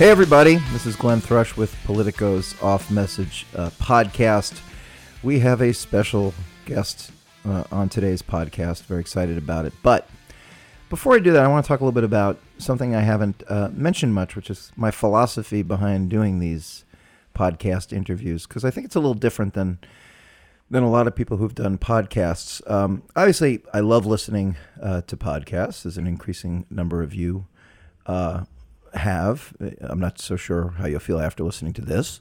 Hey everybody, this is Glenn Thrush with Politico's Off Message podcast. We have a special guest on today's podcast. Very excited about it. But before I do that, I want to talk a little bit about something I haven't mentioned much, which is my philosophy behind doing these podcast interviews, because I think it's a little different than a lot of people who've done podcasts. Obviously, I love listening to podcasts, as an increasing number of you have. I'm not so sure how you'll feel after listening to this.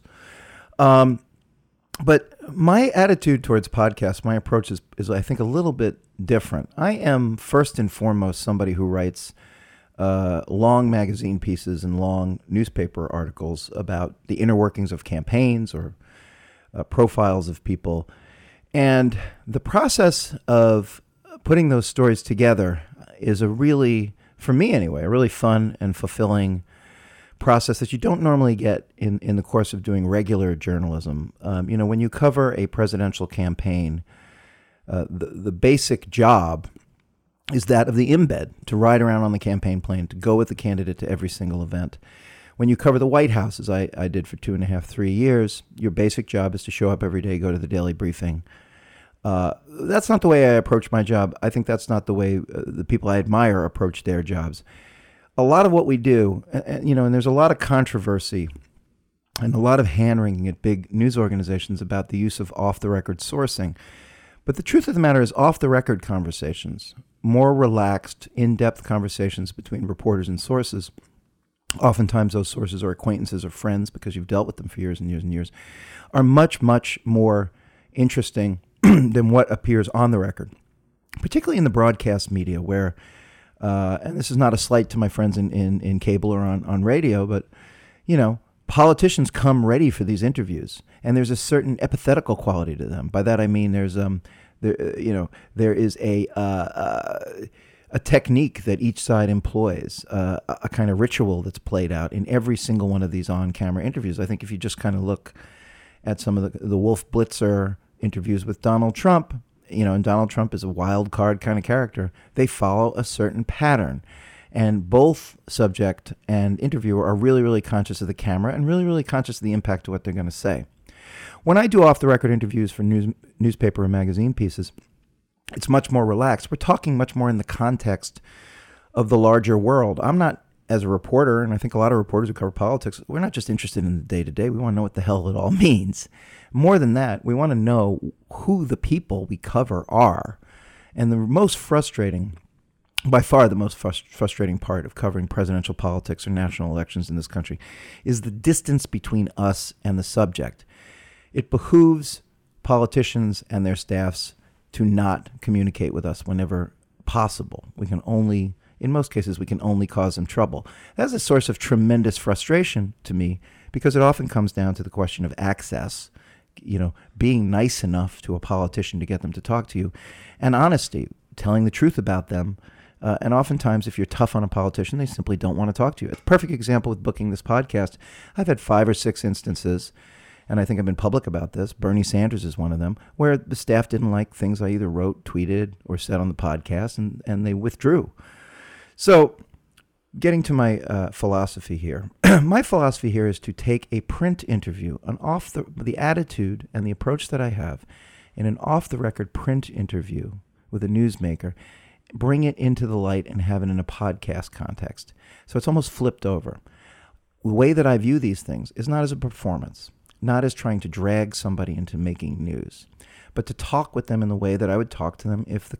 But my attitude towards podcasts, my approach is I think a little bit different. I am first and foremost somebody who writes long magazine pieces and long newspaper articles about the inner workings of campaigns or profiles of people. And the process of putting those stories together is a really, for me anyway, a really fun and fulfilling process that you don't normally get in the course of doing regular journalism. When you cover a presidential campaign, the basic job is that of the embed, to ride around on the campaign plane, to go with the candidate to every single event. When you cover the White House, as I did for 2.5, 3 years, your basic job is to show up every day, go to the daily briefing. That's not the way I approach my job. I think that's not the way the people I admire approach their jobs. A lot of what we do, and there's a lot of controversy and a lot of hand-wringing at big news organizations about the use of off-the-record sourcing. But the truth of the matter is off-the-record conversations, more relaxed, in-depth conversations between reporters and sources, oftentimes those sources are acquaintances or friends because you've dealt with them for years and years and years, are much, much more interesting than what appears on the record, particularly in the broadcast media where, and this is not a slight to my friends in cable or on radio, but, politicians come ready for these interviews, and there's a certain epithetical quality to them. By that I mean there is a technique that each side employs, a kind of ritual that's played out in every single one of these on-camera interviews. I think if you just kind of look at some of the Wolf Blitzer interviews with Donald Trump, and Donald Trump is a wild card kind of character, they follow a certain pattern. And both subject and interviewer are really, really conscious of the camera and really, really conscious of the impact of what they're going to say. When I do off-the-record interviews for newspaper and magazine pieces, it's much more relaxed. We're talking much more in the context of the larger world. I'm not, as a reporter, and I think a lot of reporters who cover politics, we're not just interested in the day-to-day. We want to know what the hell it all means. More than that, we want to know who the people we cover are. And the most frustrating, by far the most frustrating part of covering presidential politics or national elections in this country is the distance between us and the subject. It behooves politicians and their staffs to not communicate with us whenever possible. In most cases, we can only cause them trouble. That's a source of tremendous frustration to me because it often comes down to the question of access, being nice enough to a politician to get them to talk to you, and honesty, telling the truth about them. And oftentimes, if you're tough on a politician, they simply don't want to talk to you. It's a perfect example with booking this podcast. I've had 5 or 6 instances, and I think I've been public about this. Bernie Sanders is one of them, where the staff didn't like things I either wrote, tweeted, or said on the podcast, and they withdrew. So, getting to my philosophy here. My philosophy here is to take a print interview, the attitude and the approach that I have in an off-the-record print interview with a newsmaker, bring it into the light and have it in a podcast context. So it's almost flipped over. The way that I view these things is not as a performance, not as trying to drag somebody into making news, but to talk with them in the way that I would talk to them if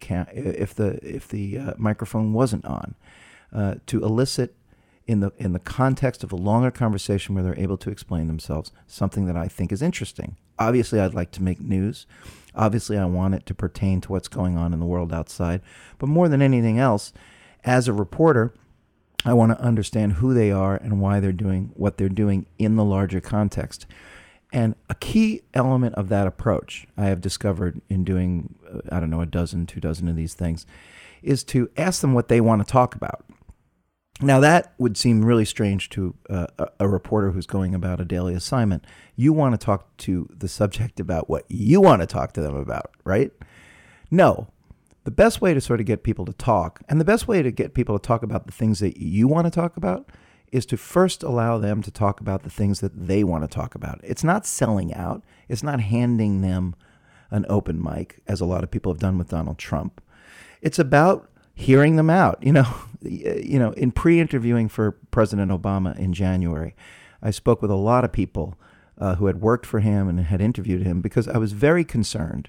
the microphone wasn't on, to elicit in the context of a longer conversation where they're able to explain themselves something that I think is interesting. Obviously, I'd like to make news. Obviously, I want it to pertain to what's going on in the world outside. But more than anything else, as a reporter, I want to understand who they are and why they're doing what they're doing in the larger context. And a key element of that approach I have discovered in doing, 2 dozen of these things, is to ask them what they want to talk about. Now, that would seem really strange to a reporter who's going about a daily assignment. You want to talk to the subject about what you want to talk to them about, right? No. The best way to sort of get people to talk, and the best way to get people to talk about the things that you want to talk about, is to first allow them to talk about the things that they want to talk about. It's not selling out. It's not handing them an open mic, as a lot of people have done with Donald Trump. It's about hearing them out. In pre-interviewing for President Obama in January, I spoke with a lot of people who had worked for him and had interviewed him because I was very concerned.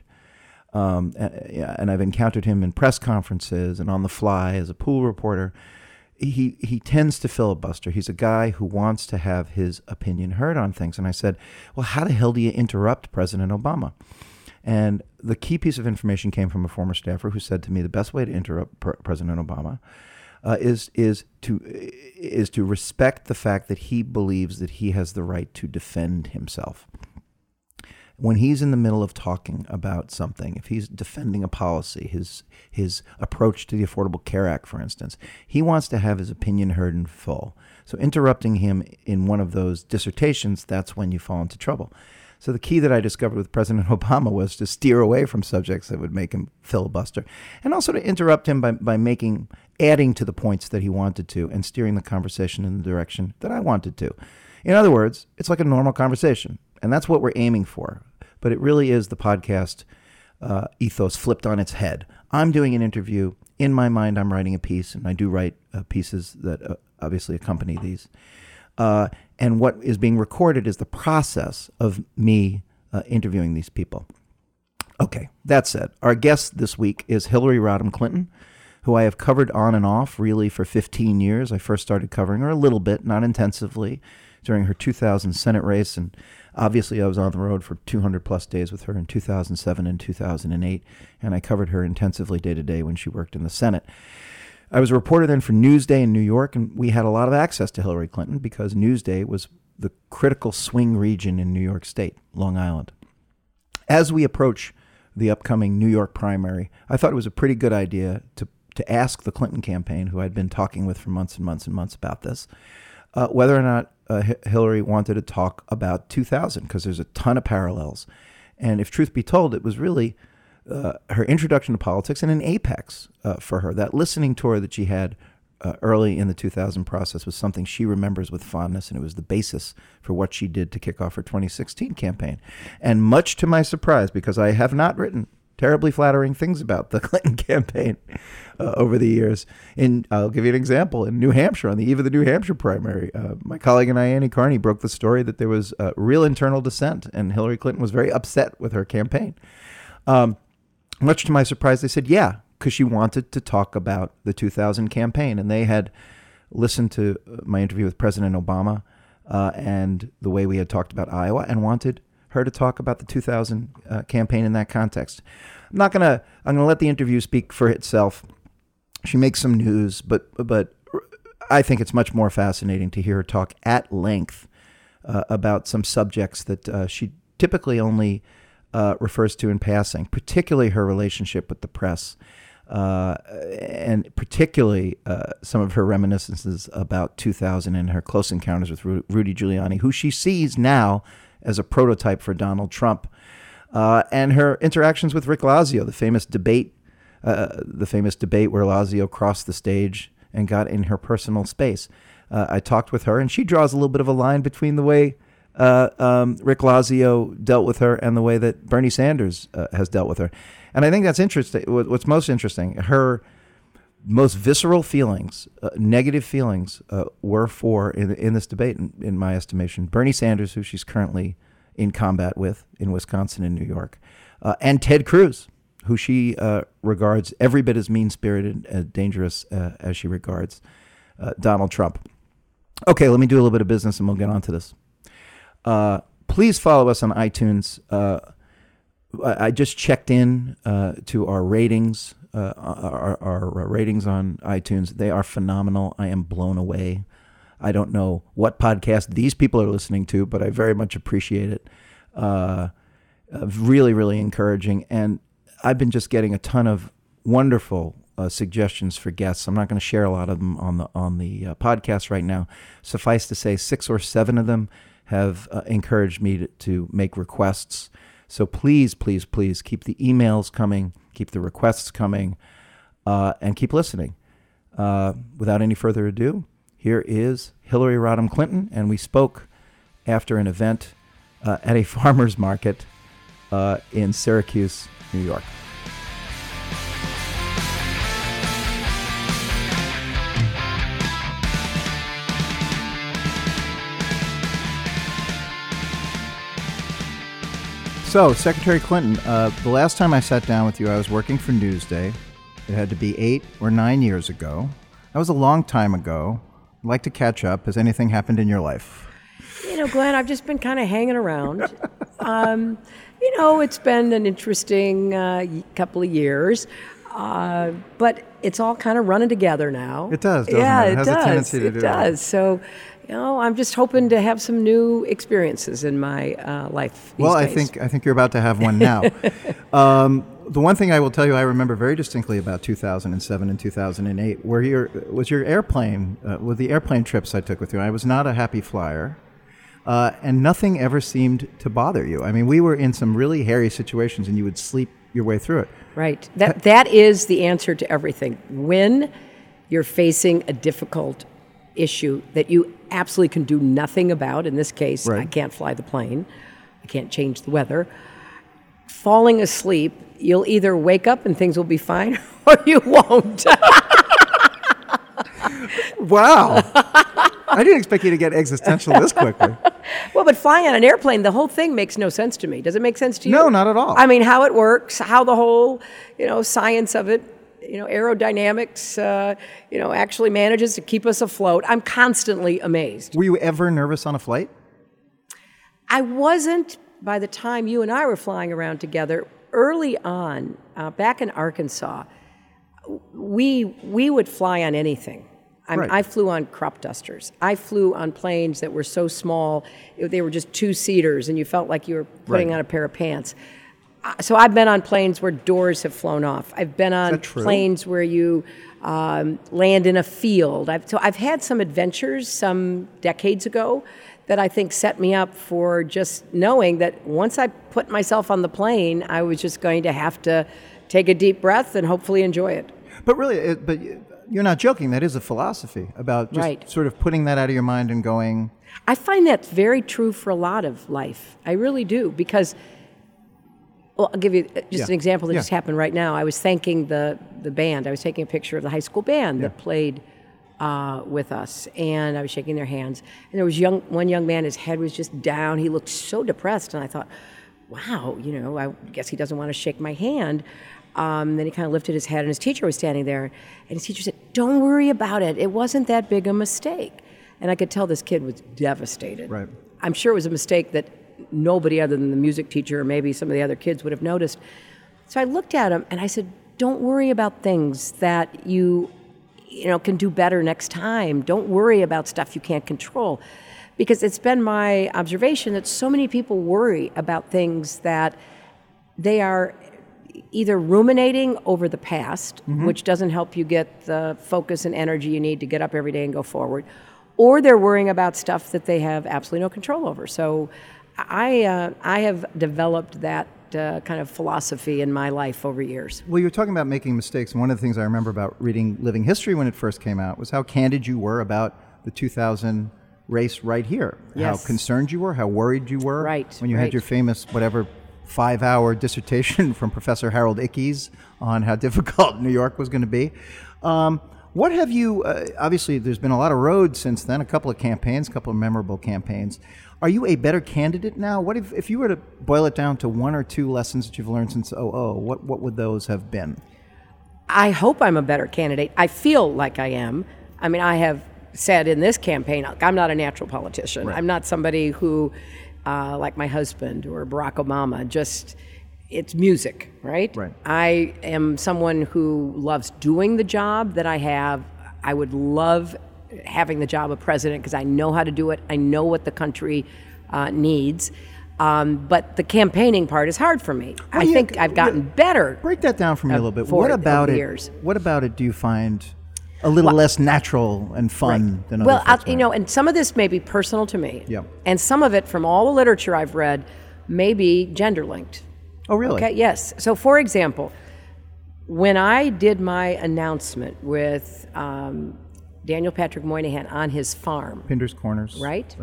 And I've encountered him in press conferences and on the fly as a pool reporter. He tends to filibuster. He's a guy who wants to have his opinion heard on things. And I said, well, how the hell do you interrupt President Obama? And the key piece of information came from a former staffer who said to me the best way to interrupt President Obama is to respect the fact that he believes that he has the right to defend himself. When he's in the middle of talking about something, if he's defending a policy, his approach to the Affordable Care Act, for instance, he wants to have his opinion heard in full. So interrupting him in one of those dissertations, that's when you fall into trouble. So the key that I discovered with President Obama was to steer away from subjects that would make him filibuster, and also to interrupt him by adding to the points that he wanted to and steering the conversation in the direction that I wanted to. In other words, it's like a normal conversation, and that's what we're aiming for. But it really is the podcast ethos flipped on its head. I'm doing an interview. In my mind, I'm writing a piece, and I do write pieces that obviously accompany these. And what is being recorded is the process of me interviewing these people. Okay, that said, our guest this week is Hillary Rodham Clinton, who I have covered on and off really for 15 years. I first started covering her a little bit, not intensively, during her 2000 Senate race. And obviously I was on the road for 200 plus days with her in 2007 and 2008. And I covered her intensively day to day when she worked in the Senate. I was a reporter then for Newsday in New York, and we had a lot of access to Hillary Clinton because Newsday was the critical swing region in New York State, Long Island. As we approach the upcoming New York primary, I thought it was a pretty good idea to ask the Clinton campaign, who I'd been talking with for months and months and months about this, whether or not Hillary wanted to talk about 2000, because there's a ton of parallels. And if truth be told, it was really her introduction to politics and an apex for her. That listening tour that she had early in the 2000 process was something she remembers with fondness, and it was the basis for what she did to kick off her 2016 campaign. And much to my surprise, because I have not written terribly flattering things about the Clinton campaign over the years. I'll give you an example. In New Hampshire, on the eve of the New Hampshire primary, my colleague and I, Annie Carney, broke the story that there was real internal dissent, and Hillary Clinton was very upset with her campaign. Much to my surprise, they said, yeah, because she wanted to talk about the 2000 campaign. And they had listened to my interview with President Obama and the way we had talked about Iowa, and wanted her to talk about the 2000 campaign in that context. I'm going to let the interview speak for itself. She makes some news, but I think it's much more fascinating to hear her talk at length about some subjects that she typically only refers to in passing, particularly her relationship with the press, and particularly some of her reminiscences about 2000 and her close encounters with Rudy Giuliani, who she sees now as a prototype for Donald Trump, and her interactions with Rick Lazio, the famous debate where Lazio crossed the stage and got in her personal space. I talked with her, and she draws a little bit of a line between the way Rick Lazio dealt with her and the way that Bernie Sanders has dealt with her. And I think that's interesting. What's most interesting, her most visceral feelings, negative feelings, were for, in this debate, in my estimation, Bernie Sanders, who she's currently in combat with in Wisconsin and New York, and Ted Cruz, who she regards every bit as mean-spirited and dangerous as she regards Donald Trump. Okay, let me do a little bit of business and we'll get on to this. Please follow us on iTunes. I just checked in to our ratings, our ratings on iTunes. They are phenomenal. I am blown away. I don't know what podcast these people are listening to, but I very much appreciate it. Really, really encouraging. And I've been just getting a ton of wonderful suggestions for guests. I'm not going to share a lot of them on the podcast right now. Suffice to say, 6 or 7 of them have encouraged me to make requests. So please, please, please keep the emails coming, keep the requests coming, and keep listening. Without any further ado, here is Hillary Rodham Clinton, and we spoke after an event at a farmer's market in Syracuse, New York. So, Secretary Clinton, the last time I sat down with you, I was working for Newsday. It had to be 8 or 9 years ago. That was a long time ago. I'd like to catch up. Has anything happened in your life? Glenn, I've just been kind of hanging around. It's been an interesting couple of years, but it's all kind of running together now. It does, doesn't it? It has a tendency to do that. It does. So, I'm just hoping to have some new experiences in my life these days. I think you're about to have one now. The one thing I will tell you I remember very distinctly about 2007 and 2008 was your airplane, with the airplane trips I took with you. I was not a happy flyer, and nothing ever seemed to bother you. I mean, we were in some really hairy situations, and you would sleep your way through it. Right. That is the answer to everything. When you're facing a difficult issue that you absolutely can do nothing about, in this case, right. I can't fly the plane, I can't change the weather, falling asleep, you'll either wake up and things will be fine or you won't. Wow. I didn't expect you to get existential this quickly. Well, but flying on an airplane, the whole thing makes no sense to me. Does it make sense to you? No, not at all. I mean, how it works, how the whole, science of it, aerodynamics, actually manages to keep us afloat. I'm constantly amazed. Were you ever nervous on a flight? I wasn't by the time you and I were flying around together. Early on, back in Arkansas, we would fly on anything. Right. I flew on crop dusters. I flew on planes that were so small, they were just two-seaters, and you felt like you were putting on a pair of pants. So I've been on planes where doors have flown off. I've been on planes where you land in a field. I've had some adventures some decades ago that I think set me up for just knowing that once I put myself on the plane, I was just going to have to take a deep breath and hopefully enjoy it. But really, you're not joking. That is a philosophy about just sort of putting that out of your mind and going. I find that's very true for a lot of life. I really do, because I'll give you just an example that just happened right now. I was thanking the band. I was taking a picture of the high school band that played with us, and I was shaking their hands. And there was one young man, his head was just down. He looked so depressed, and I thought, wow, I guess he doesn't want to shake my hand. Then he kind of lifted his head, and his teacher was standing there, and his teacher said, "Don't worry about it. It wasn't that big a mistake." And I could tell this kid was devastated. Right. I'm sure it was a mistake that nobody other than the music teacher or maybe some of the other kids would have noticed. So I looked at him and I said, don't worry about things that you can do better next time. Don't worry about stuff you can't control. Because it's been my observation that so many people worry about things that they are either ruminating over the past, which doesn't help you get the focus and energy you need to get up every day and go forward, or they're worrying about stuff that they have absolutely no control over. So I have developed that kind of philosophy in my life over years. Well, you were talking about making mistakes, and one of the things I remember about reading Living History when it first came out was how candid you were about the 2000 race right here. Yes. How concerned you were, how worried you were. Right. When you had your famous, 5-hour dissertation from Professor Harold Ickes on how difficult New York was going to be. What have you, obviously there's been a lot of road since then, a couple of campaigns, a couple of memorable campaigns. Are you a better candidate now? What if you were to boil it down to one or two lessons that you've learned since what would those have been? I hope I'm a better candidate. I feel like I am. I mean, I have said in this campaign, I'm not a natural politician. Right. I'm not somebody who, like my husband or Barack Obama, it's music, right? Right. I am someone who loves doing the job that I have. I would love having the job of president because I know how to do it. I know what the country needs. But the campaigning part is hard for me. Well, I think I've gotten better. Break that down for me a little bit. What about it do you find a little less natural and fun than other folks? Well, and some of this may be personal to me. Yeah. And some of it from all the literature I've read may be gender linked. Oh, really? Okay, yes. So, for example, when I did my announcement with Daniel Patrick Moynihan on his farm. Pinder's Corners. Right?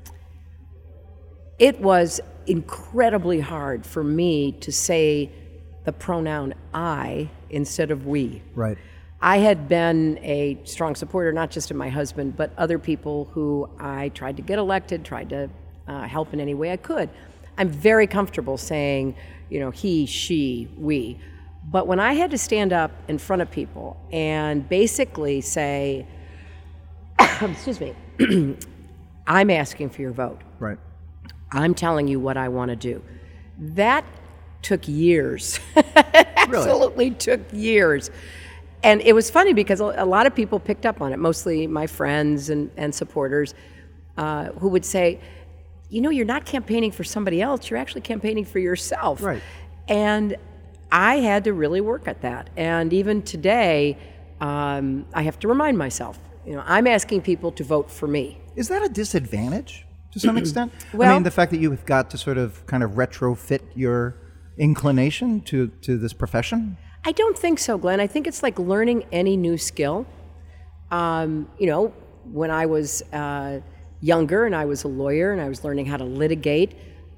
It was incredibly hard for me to say the pronoun I instead of we. Right. I had been a strong supporter, not just of my husband, but other people who I tried to get elected, tried to help in any way I could. I'm very comfortable saying, he, she, we. But when I had to stand up in front of people and basically say, excuse me, I'm asking for your vote. Right. I'm telling you what I want to do. That took years. Absolutely took years. And it was funny because a lot of people picked up on it, mostly my friends and supporters, who would say, you're not campaigning for somebody else, you're actually campaigning for yourself. Right. And I had to really work at that. And even today, I have to remind myself, I'm asking people to vote for me. Is that a disadvantage to some extent? Well, I mean, the fact that you've got to sort of kind of retrofit your inclination to this profession? I don't think so, Glenn. I think it's like learning any new skill. When I was younger and I was a lawyer and I was learning how to litigate,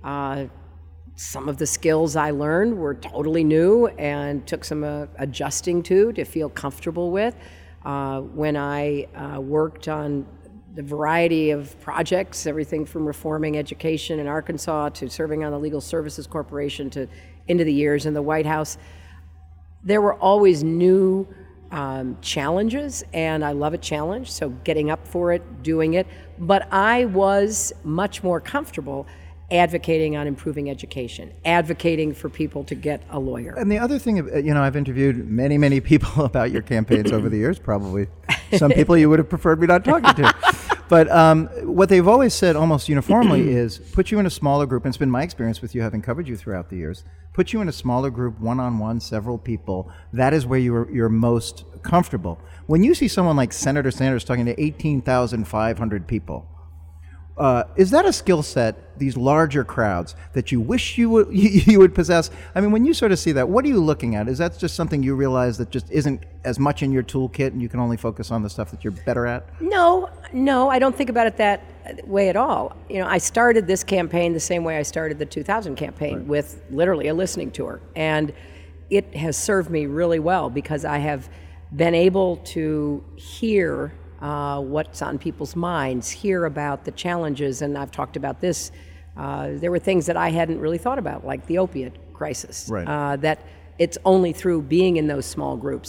some of the skills I learned were totally new and took some adjusting to feel comfortable with. When I worked on the variety of projects, everything from reforming education in Arkansas to serving on the Legal Services Corporation to into the years in the White House, there were always new challenges, and I love a challenge, so getting up for it, doing it. But I was much more comfortable advocating on improving education, advocating for people to get a lawyer. And the other thing, I've interviewed many, many people about your campaigns over the years, probably some people you would have preferred me not talking to. But what they've always said almost uniformly is put you in a smaller group, and it's been my experience with you having covered you throughout the years, put you in a smaller group, one-on-one, several people, that is where you're most comfortable. When you see someone like Senator Sanders talking to 18,500 people, is that a skill set, these larger crowds, that you wish you would possess? I mean, when you sort of see that, what are you looking at? Is that just something you realize that just isn't as much in your toolkit and you can only focus on the stuff that you're better at? No, I don't think about it that way at all. I started this campaign the same way I started the 2000 campaign, right, with literally a listening tour. And it has served me really well because I have been able to hear what's on people's minds, hear about the challenges, and I've talked about this. There were things that I hadn't really thought about, like the opiate crisis, right, that it's only through being in those small groups.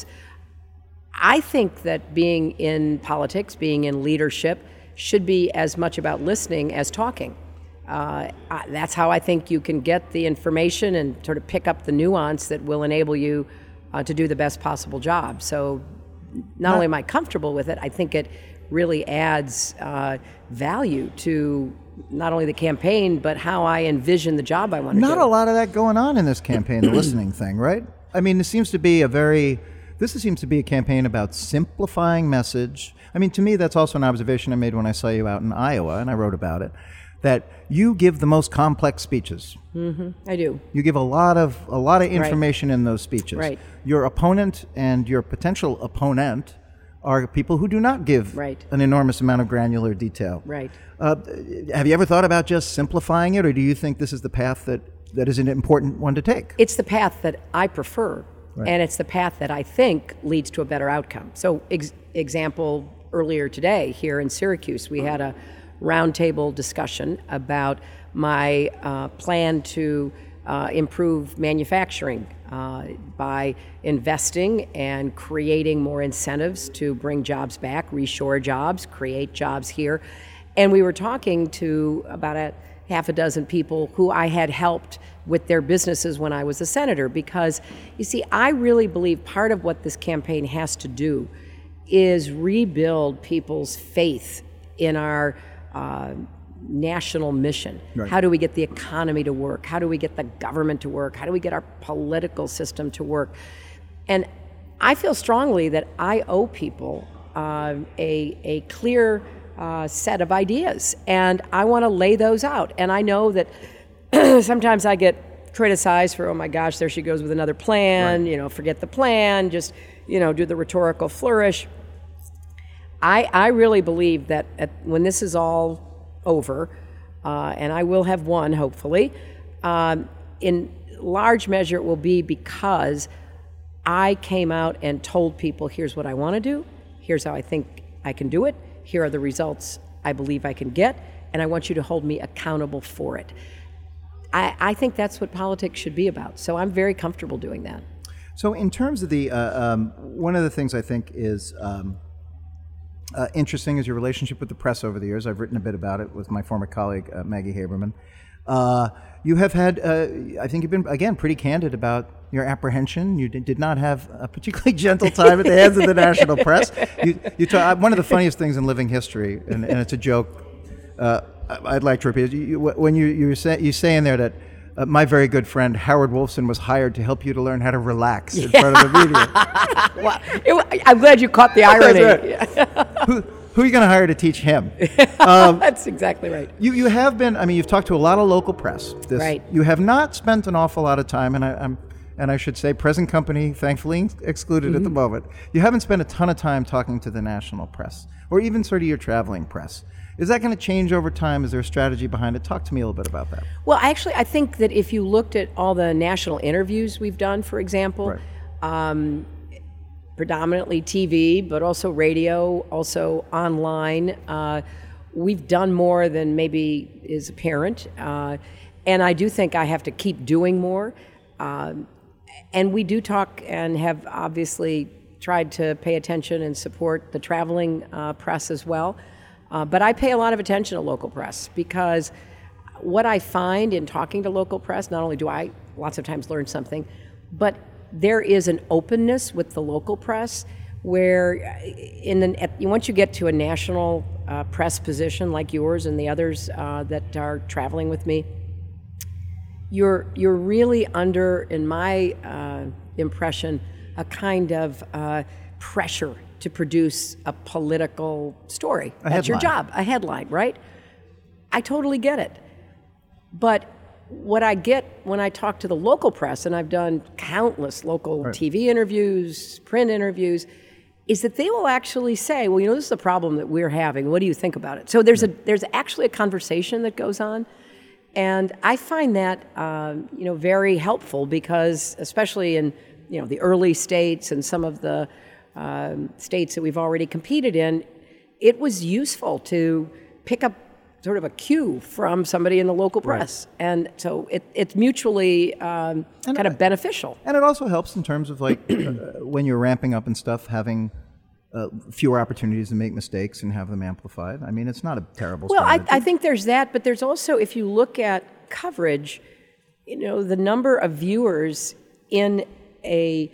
I think that being in politics, being in leadership, should be as much about listening as talking. That's how I think you can get the information and sort of pick up the nuance that will enable you to do the best possible job. So not only am I comfortable with it, I think it really adds value to not only the campaign, but how I envision the job I want to do. Not a lot of that going on in this campaign, the listening thing, right? I mean, this seems to be a campaign about simplifying message. I mean, to me, that's also an observation I made when I saw you out in Iowa, and I wrote about it, that you give the most complex speeches. Mm-hmm. I do. You give a lot of information, right, in those speeches. Right. Your opponent and your potential opponent are people who do not give, right, an enormous amount of granular detail. Right. Have you ever thought about just simplifying it, or do you think this is the path that is an important one to take? It's the path that I prefer, right, and it's the path that I think leads to a better outcome. So, example, earlier today here in Syracuse, we had a roundtable discussion about my plan to improve manufacturing by investing and creating more incentives to bring jobs back, reshore jobs, create jobs here. And we were talking to about a half a dozen people who I had helped with their businesses when I was a senator, because, you see, I really believe part of what this campaign has to do is rebuild people's faith in our national mission. Right. How do we get the economy to work? How do we get the government to work? How do we get our political system to work? And I feel strongly that I owe people a clear set of ideas, and I want to lay those out. And I know that sometimes I get criticized for, oh my gosh, there she goes with another plan, right, forget the plan, just, do the rhetorical flourish. I really believe that when this is all over, and I will have won, hopefully, in large measure it will be because I came out and told people, here's what I want to do, here's how I think I can do it, here are the results I believe I can get, and I want you to hold me accountable for it. I think that's what politics should be about, so I'm very comfortable doing that. So in terms of the, one of the things I think is interesting is your relationship with the press over the years. I've written a bit about it with my former colleague, Maggie Haberman. You have had, I think you've been, again, pretty candid about your apprehension. You did not have a particularly gentle time at the hands of the national press. One of the funniest things in living history, and it's a joke, I'd like to repeat it. When you say in there that my very good friend Howard Wolfson was hired to help you to learn how to relax in front of the media. Well, I'm glad you caught the irony. Who are you going to hire to teach him? That's exactly right. You have been. I mean, you've talked to a lot of local press. Right. You have not spent an awful lot of time, and I should say, present company, thankfully excluded at the moment. You haven't spent a ton of time talking to the national press, or even sort of your traveling press. Is that going to change over time? Is there a strategy behind it? Talk to me a little bit about that. Well, actually, I think that if you looked at all the national interviews we've done, for example, Right. Predominantly TV, but also radio, also online, we've done more than maybe is apparent. And I do think I have to keep doing more. And we do talk and have obviously tried to pay attention and support the traveling press as well. But I pay a lot of attention to local press because what I find in talking to local press, not only do I lots of times learn something, but there is an openness with the local press where once you get to a national press position like yours and the others that are traveling with me, you're really under, in my impression, a kind of pressure to produce a political story. That's your job, a headline, right? I totally get it. But what I get when I talk to the local press, and I've done countless local TV interviews, print interviews, is that they will actually say, well, this is a problem that we're having. What do you think about it? So there's actually a conversation that goes on. And I find that, very helpful because, especially in, the early states and some of the states that we've already competed in, it was useful to pick up sort of a cue from somebody in the local press. Right. And so it's mutually kind of beneficial. And it also helps in terms of when you're ramping up and stuff, having fewer opportunities to make mistakes and have them amplified. I mean, it's not a terrible strategy. Well, I think there's that, but there's also, if you look at coverage, the number of viewers in a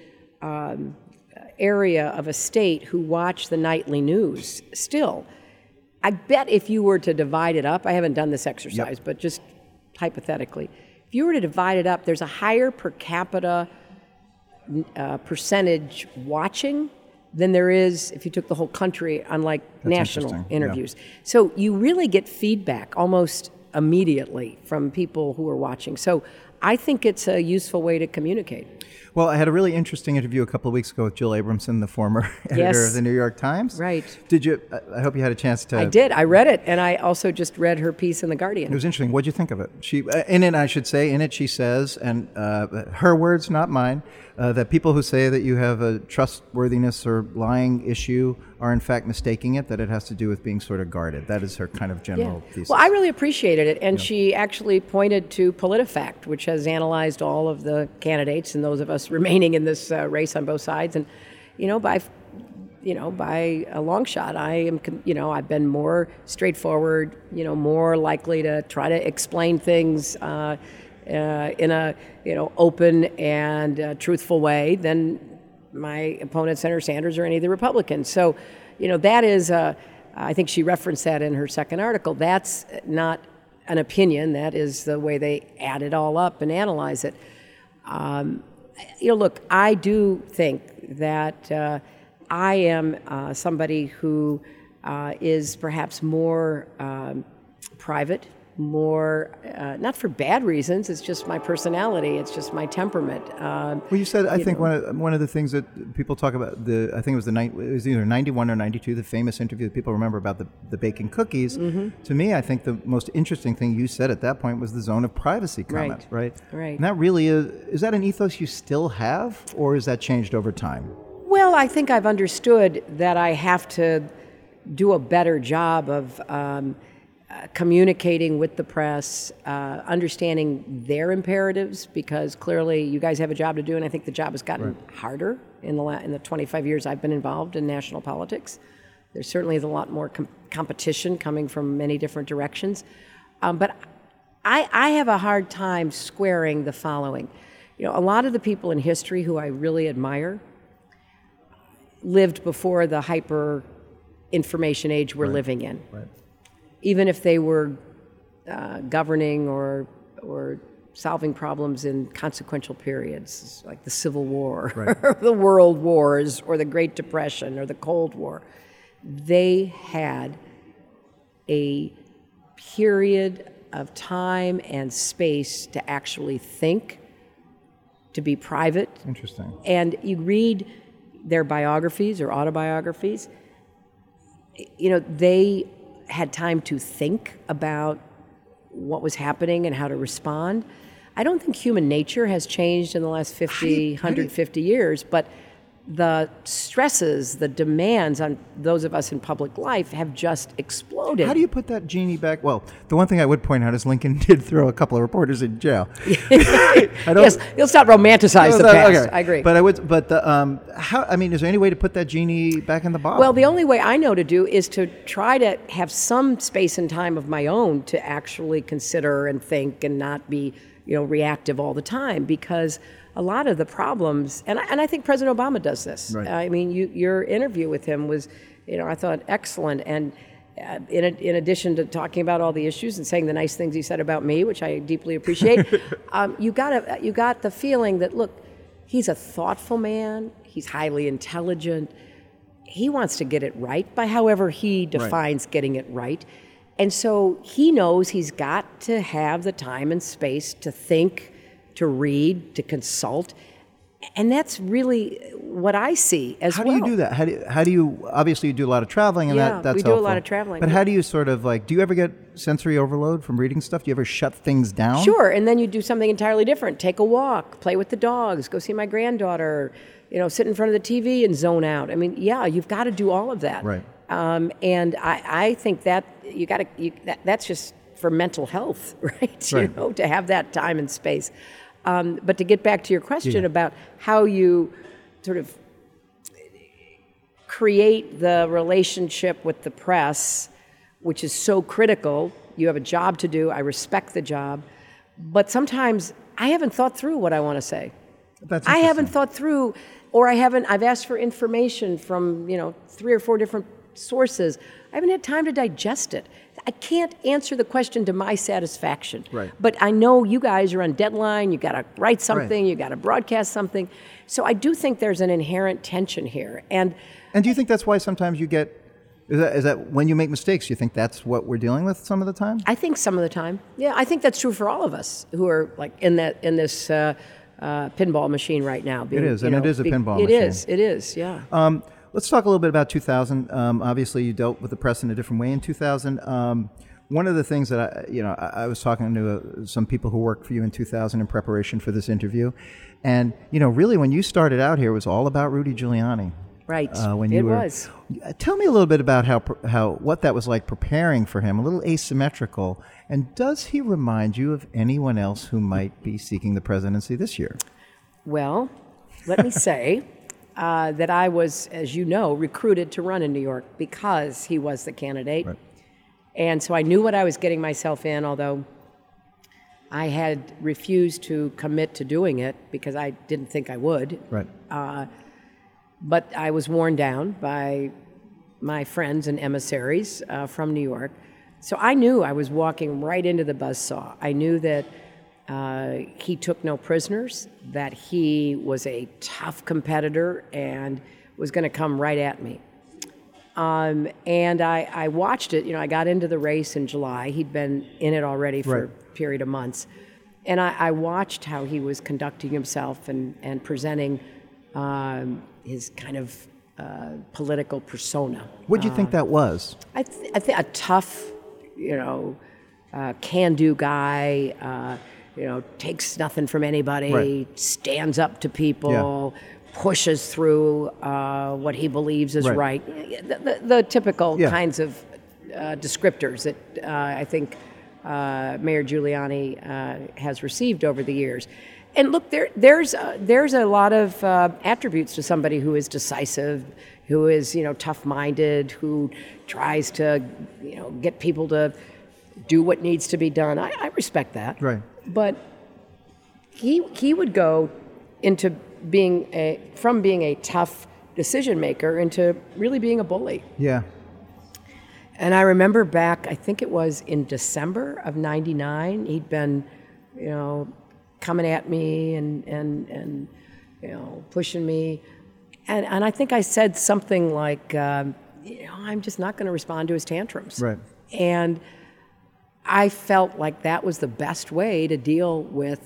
area of a state who watch the nightly news still. I bet if you were to divide it up, I haven't done this exercise, but just hypothetically, if you were to divide it up, there's a higher per capita percentage watching than there is if you took the whole country, unlike national interviews. Yeah. So you really get feedback almost immediately from people who are watching. So I think it's a useful way to communicate. Well, I had a really interesting interview a couple of weeks ago with Jill Abramson, the former editor of the New York Times. Right. Did you? I hope you had a chance to. I did. I read it, and I also just read her piece in The Guardian. It was interesting. What did you think of it? In it she says, and her words, not mine, that people who say that you have a trustworthiness or lying issue are in fact mistaking it, that it has to do with being sort of guarded. That is her kind of general thesis. Well, I really appreciated it, and she actually pointed to PolitiFact, which has analyzed all of the candidates and those of us remaining in this race on both sides, and by a long shot, I've been more straightforward, more likely to try to explain things in a open and truthful way than my opponent, Senator Sanders, or any of the Republicans. So, that is, I think she referenced that in her second article. That's not an opinion. That is the way they add it all up and analyze it. Look, I do think that I am somebody who is perhaps more private more, not for bad reasons, it's just my personality, it's just my temperament. Well, you said, I think one of the things that people talk about, I think it was either 91 or 92, the famous interview that people remember about the baking cookies. Mm-hmm. To me, I think the most interesting thing you said at that point was the zone of privacy comment, right? Right. And that really is that an ethos you still have, or has that changed over time? Well, I think I've understood that I have to do a better job of communicating with the press, understanding their imperatives, because clearly you guys have a job to do, and I think the job has gotten harder in the 25 years I've been involved in national politics. There certainly is a lot more competition coming from many different directions. But I have a hard time squaring the following. You know, a lot of the people in history who I really admire lived before the hyper information age we're living in. Right. Even if they were governing or solving problems in consequential periods, like the Civil War, or the World Wars, or the Great Depression, or the Cold War, they had a period of time and space to actually think, to be private. Interesting. And you read their biographies or autobiographies, you know, they had time to think about what was happening and how to respond. I don't think human nature has changed in the last 150 years, but the stresses, the demands on those of us in public life have just exploded. How do you put that genie back? Well, the one thing I would point out is Lincoln did throw a couple of reporters in jail. Yes, you'll stop romanticize the past. Okay. I agree. But how? I mean, is there any way to put that genie back in the bottle? Well, the only way I know to do is to try to have some space and time of my own to actually consider and think and not be, you know, reactive all the time, because a lot of the problems, and I think President Obama does this. Right. I mean, your interview with him was, you know, I thought excellent. And in addition to talking about all the issues and saying the nice things he said about me, which I deeply appreciate, you got the feeling that, look, he's a thoughtful man. He's highly intelligent. He wants to get it right by however he defines getting it right. And so he knows he's got to have the time and space to think, to read, to consult. And that's really what I see as well. How do you do that? How do you obviously you do a lot of traveling, and that's we do helpful. a lot of traveling. But how do you sort of do you ever get sensory overload from reading stuff? Do you ever shut things down? Sure, and then you do something entirely different. Take a walk, play with the dogs, go see my granddaughter, you know, sit in front of the TV and zone out. I mean, yeah, you've got to do all of that. Right. And I think that that's just for mental health, right? You know, to have that time and space. But to get back to your question about how you sort of create the relationship with the press, which is so critical. You have a job to do. I respect the job. But sometimes I haven't thought through what I want to say. I haven't thought through, or I've asked for information from, you know, 3 or 4 different sources. I haven't had time to digest it. I can't answer the question to my satisfaction. Right. But I know you guys are on deadline. You got to write something. You got to broadcast something. So I do think there's an inherent tension here. And do you think that's why sometimes you get? Is that when you make mistakes? You think that's what we're dealing with some of the time? I think some of the time. Yeah, I think that's true for all of us who are like in this pinball machine right now. It is, and it is a pinball machine. It is. Yeah. Let's talk a little bit about 2000. Obviously, you dealt with the press in a different way in 2000. One of the things that I was talking to some people who worked for you in 2000 in preparation for this interview, and really when you started out here, it was all about Rudy Giuliani. Right. It was. Tell me a little bit about how what that was like preparing for him. A little asymmetrical, and does he remind you of anyone else who might be seeking the presidency this year? Well, let me say. That I was, as you know, recruited to run in New York because he was the candidate. Right. And so I knew what I was getting myself in, although I had refused to commit to doing it because I didn't think I would. Right. But I was worn down by my friends and emissaries from New York. So I knew I was walking right into the buzzsaw. I knew that he took no prisoners, that he was a tough competitor and was going to come right at me. And I watched it. I got into the race in July. He'd been in it already for a period of months. And I watched how he was conducting himself and presenting his kind of political persona. What do you think that was? I think a tough, can-do guy, takes nothing from anybody, stands up to people, pushes through what he believes is right. The typical kinds of descriptors that I think Mayor Giuliani has received over the years. And look, there's a lot of attributes to somebody who is decisive, who is tough-minded, who tries to get people to do what needs to be done. I respect that. Right. But he would go into being from being a tough decision maker into really being a bully. Yeah. And I remember back, I think it was in December of '99, he'd been, coming at me and pushing me. And I think I said something like, I'm just not going to respond to his tantrums. Right. And I felt like that was the best way to deal with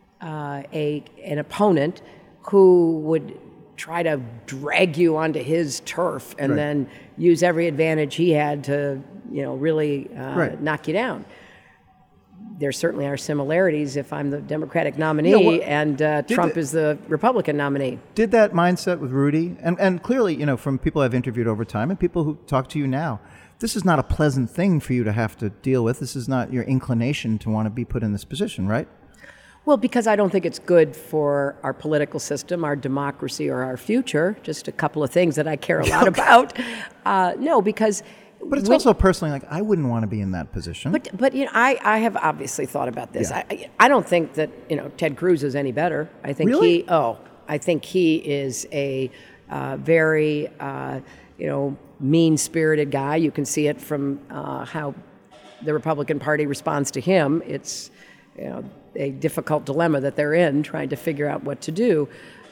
an opponent who would try to drag you onto his turf and then use every advantage he had to, really knock you down. There certainly are similarities if I'm the Democratic nominee and Trump is the Republican nominee. Did that mindset with Rudy, and clearly, from people I've interviewed over time and people who talk to you now, this is not a pleasant thing for you to have to deal with. This is not your inclination to want to be put in this position, right? Well, because I don't think it's good for our political system, our democracy, or our future. Just a couple of things that I care a lot about. No, because... But it's also personally like, I wouldn't want to be in that position. But I have obviously thought about this. Yeah. I don't think that Ted Cruz is any better. I think really? I think he is a very mean-spirited guy. You can see it from how the Republican Party responds to him. It's a difficult dilemma that they're in, trying to figure out what to do.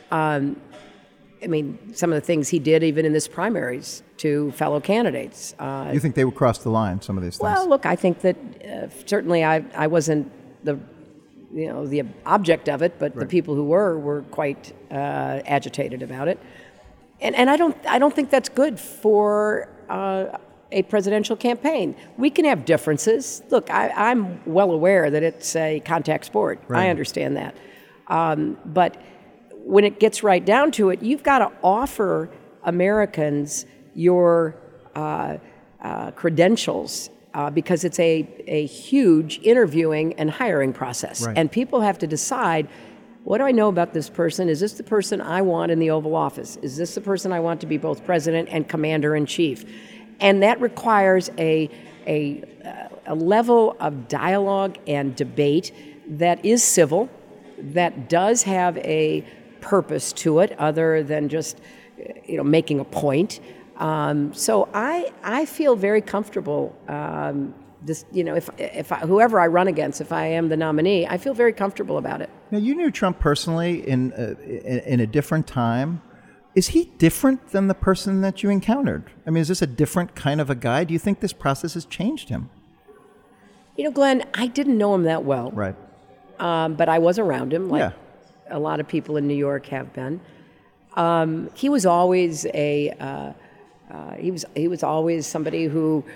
Some of the things he did even in this primaries to fellow candidates. You think they would cross the line, some of these things? Well, look, I think that certainly I wasn't the object of it, but the people who were quite agitated about it. And I don't think that's good for a presidential campaign. We can have differences. Look, I'm well aware that it's a contact sport. I understand that. But when it gets right down to it, you've got to offer Americans your credentials because it's a huge interviewing and hiring process. Right. And people have to decide, what do I know about this person? Is this the person I want in the Oval Office? Is this the person I want to be both president and commander-in-chief? And that requires a level of dialogue and debate that is civil, that does have a purpose to it other than just making a point. So I feel very comfortable. If whoever I run against, if I am the nominee, I feel very comfortable about it. Now, you knew Trump personally in a different time. Is he different than the person that you encountered? I mean, is this a different kind of a guy? Do you think this process has changed him? Glenn, I didn't know him that well. Right. But I was around him, like a lot of people in New York have been. He was always he was always somebody who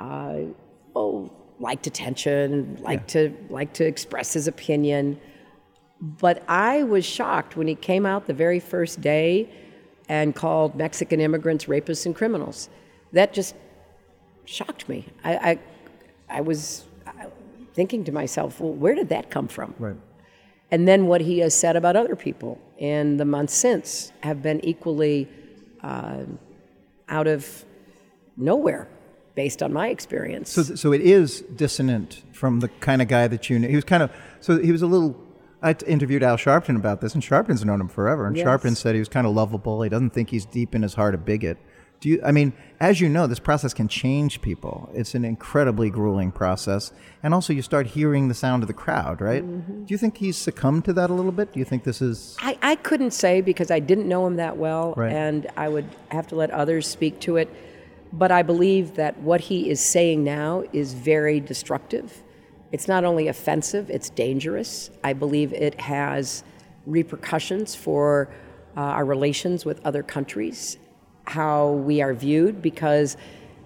liked attention, liked to express his opinion. But I was shocked when he came out the very first day and called Mexican immigrants rapists and criminals. That just shocked me. I was thinking to myself, well, where did that come from? Right. And then what he has said about other people in the months since have been equally out of nowhere, based on my experience. So it is dissonant from the kind of guy that you knew. He was a little. I interviewed Al Sharpton about this, and Sharpton's known him forever. And Sharpton said he was kind of lovable. He doesn't think he's deep in his heart a bigot. As you know, this process can change people. It's an incredibly grueling process. And also you start hearing the sound of the crowd, right? Mm-hmm. Do you think he's succumbed to that a little bit? Do you think this is... I couldn't say because I didn't know him that well, and I would have to let others speak to it. But I believe that what he is saying now is very destructive. It's not only offensive, it's dangerous. I believe it has repercussions for our relations with other countries, how we are viewed, because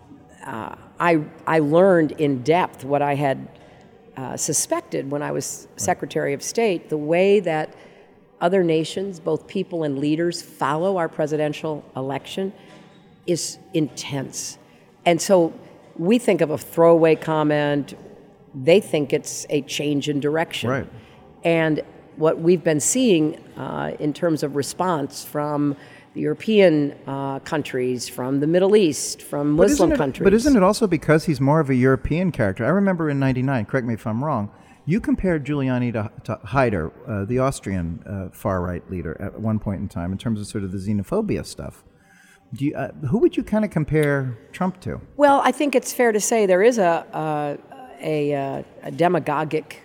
I learned in depth what I had suspected when I was Secretary of State, the way that other nations, both people and leaders, follow our presidential election is intense. And so we think of a throwaway comment, they think it's a change in direction. Right. And what we've been seeing in terms of response from the European countries, from the Middle East, from Muslim countries. But isn't it also because he's more of a European character? I remember in '99, correct me if I'm wrong, you compared Giuliani to Haider, the Austrian far-right leader at one point in time, in terms of sort of the xenophobia stuff. Who would you kind of compare Trump to? Well, I think it's fair to say there is a demagogic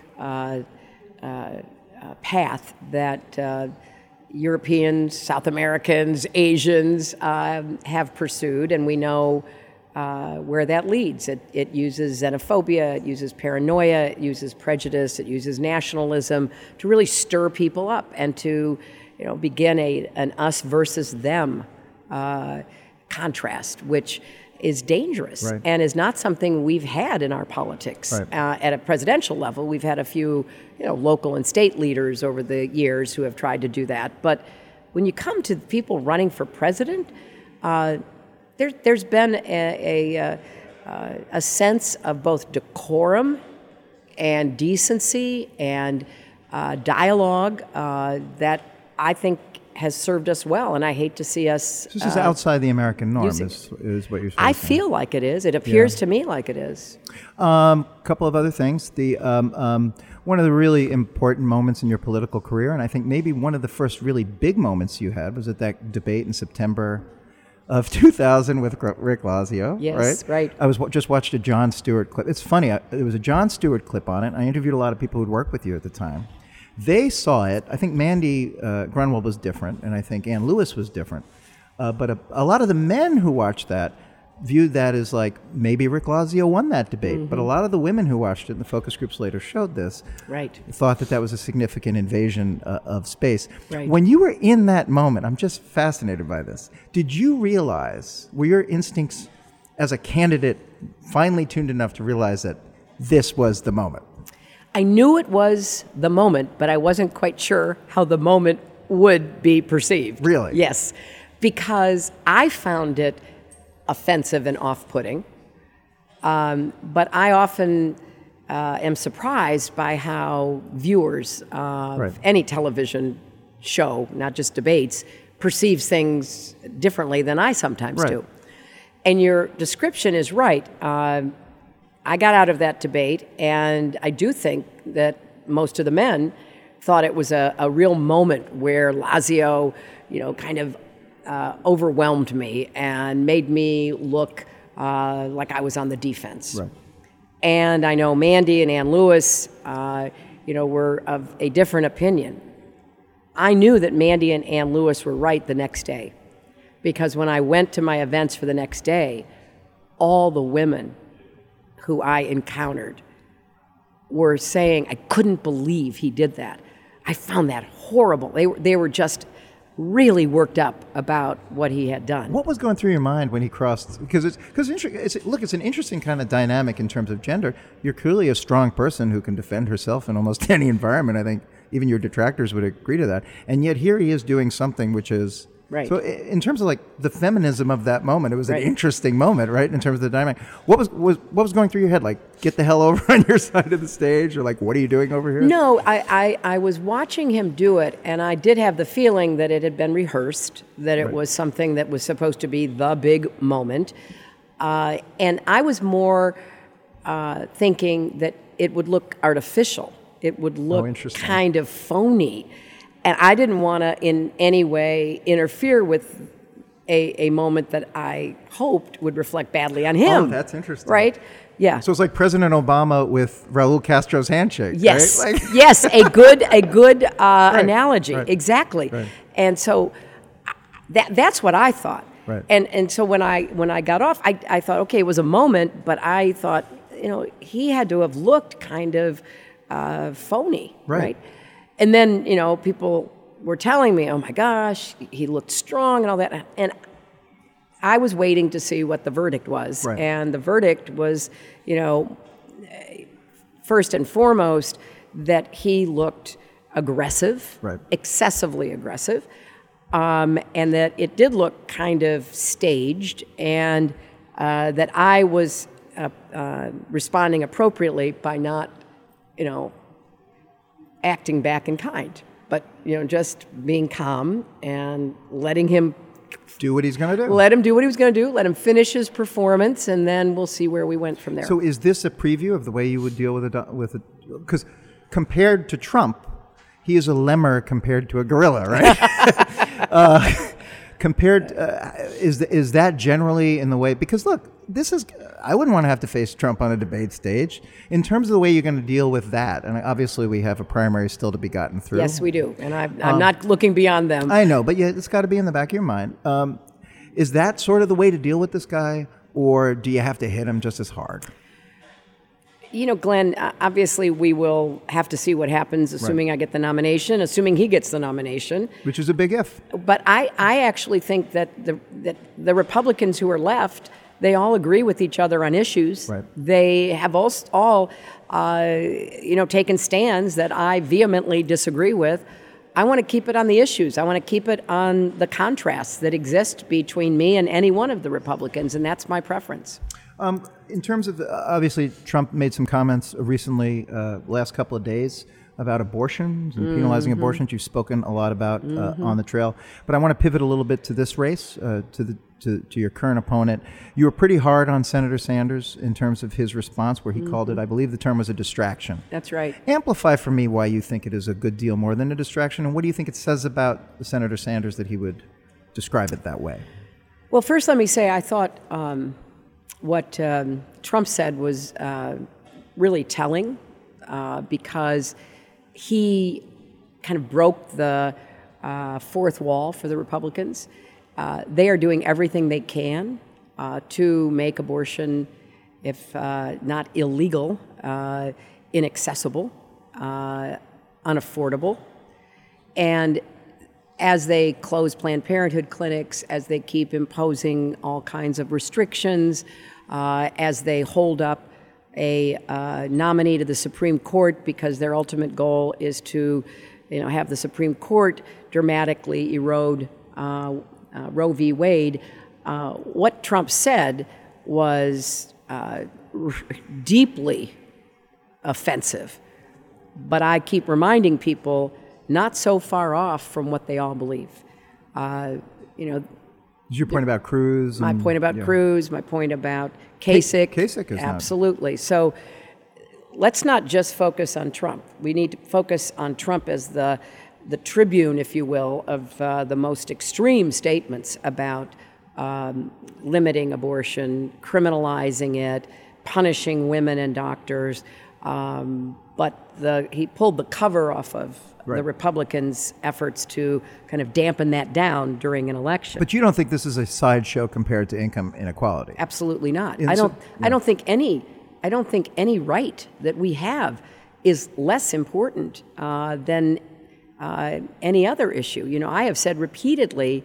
path that Europeans, South Americans, Asians have pursued, and we know where that leads. It uses xenophobia, it uses paranoia, it uses prejudice, it uses nationalism to really stir people up and to, begin an us versus them contrast, which is dangerous and is not something we've had in our politics. At a presidential level, we've had a few local and state leaders over the years who have tried to do that. But when you come to people running for president, there's been a sense of both decorum and decency and dialogue that I think has served us well, and I hate to see us. This is outside the American norm, is what you're saying. I feel like it is. It appears to me like it is. Couple of other things. One of the really important moments in your political career, and I think maybe one of the first really big moments you had, was at that debate in September of 2000 with Rick Lazio. Yes, right. I just watched a Jon Stewart clip. It's funny. There was a Jon Stewart clip on it. I interviewed a lot of people who'd worked with you at the time. They saw it. I think Mandy Grunwald was different, and I think Ann Lewis was different. But a lot of the men who watched that viewed that as like maybe Rick Lazio won that debate. Mm-hmm. But a lot of the women who watched it, and the focus groups later showed this, thought that was a significant invasion of space. Right. When you were in that moment, I'm just fascinated by this. Did you realize, were your instincts as a candidate finely tuned enough to realize that this was the moment? I knew it was the moment, but I wasn't quite sure how the moment would be perceived. Really? Yes, because I found it offensive and off-putting. But I often am surprised by how viewers of any television show, not just debates, perceives things differently than I sometimes do. And your description is right. I got out of that debate, and I do think that most of the men thought it was a real moment where Lazio, kind of overwhelmed me and made me look like I was on the defense. Right. And I know Mandy and Ann Lewis, were of a different opinion. I knew that Mandy and Ann Lewis were right the next day, because when I went to my events for the next day, all the women who I encountered were saying, I couldn't believe he did that. I found that horrible. They were just really worked up about what he had done. What was going through your mind when he crossed? Because it's an interesting kind of dynamic in terms of gender. You're clearly a strong person who can defend herself in almost any environment. I think even your detractors would agree to that. And yet here he is doing something which is... Right. So in terms of like the feminism of that moment, it was an interesting moment, right? In terms of the dynamic. What was going through your head? Like, get the hell over on your side of the stage? Or like, what are you doing over here? No, I was watching him do it, and I did have the feeling that it had been rehearsed, that it was something that was supposed to be the big moment. And I was more thinking that it would look artificial. It would look kind of phony. And I didn't want to in any way interfere with a moment that I hoped would reflect badly on him. Oh, that's interesting. Right? Yeah. So it's like President Obama with Raul Castro's handshake. Yes. Right? Yes, a good analogy. Right. Exactly. Right. And so that's what I thought. Right. And so when I got off, I thought, okay, it was a moment, but I thought, he had to have looked kind of phony, right? And then, people were telling me, oh my gosh, he looked strong and all that. And I was waiting to see what the verdict was. Right. And the verdict was, first and foremost, that he looked aggressive, right. excessively aggressive, and that it did look kind of staged, and that I was responding appropriately by not, acting back in kind, but just being calm and letting him do what he's going to do. Let him do what he was going to do. Let him finish his performance, and then we'll see where we went from there. So, is this a preview of the way you would deal with it? Because compared to Trump, he is a lemur compared to a gorilla, right? Is that generally in the way? Because look, I wouldn't want to have to face Trump on a debate stage. In terms of the way you're going to deal with that, and obviously we have a primary still to be gotten through. Yes, we do, and I'm not looking beyond them. I know, but yeah, it's got to be in the back of your mind. Is that sort of the way to deal with this guy, or do you have to hit him just as hard? Glenn, obviously we will have to see what happens, assuming I get the nomination, assuming he gets the nomination. Which is a big if. But I actually think that the Republicans who are left, they all agree with each other on issues. Right. They have all taken stands that I vehemently disagree with. I want to keep it on the issues. I want to keep it on the contrasts that exist between me and any one of the Republicans, and that's my preference. In terms of, obviously, Trump made some comments recently, last couple of days, about abortions and penalizing abortions. You've spoken a lot about on the trail. But I want to pivot a little bit to this race, to your current opponent. You were pretty hard on Senator Sanders in terms of his response, where he called it, I believe the term was a distraction. That's right. Amplify for me why you think it is a good deal more than a distraction, and what do you think it says about Senator Sanders that he would describe it that way? Well, first let me say I thought what Trump said was really telling because he kind of broke the fourth wall for the Republicans. They are doing everything they can to make abortion, if not illegal, inaccessible, unaffordable. And as they close Planned Parenthood clinics, as they keep imposing all kinds of restrictions, as they hold up a nominee to the Supreme Court because their ultimate goal is to, have the Supreme Court dramatically erode Roe v. Wade. What Trump said was deeply offensive, but I keep reminding people not so far off from what they all believe. Is your point about Cruz? My point about Cruz, my point about Kasich. Kasich is absolutely. So let's not just focus on Trump. We need to focus on Trump as the tribune, if you will, of the most extreme statements about limiting abortion, criminalizing it, punishing women and doctors. But he pulled the cover off of the Republicans' efforts to kind of dampen that down during an election. But you don't think this is a sideshow compared to income inequality? Absolutely not. I don't think any right that we have is less important than any other issue. I have said repeatedly,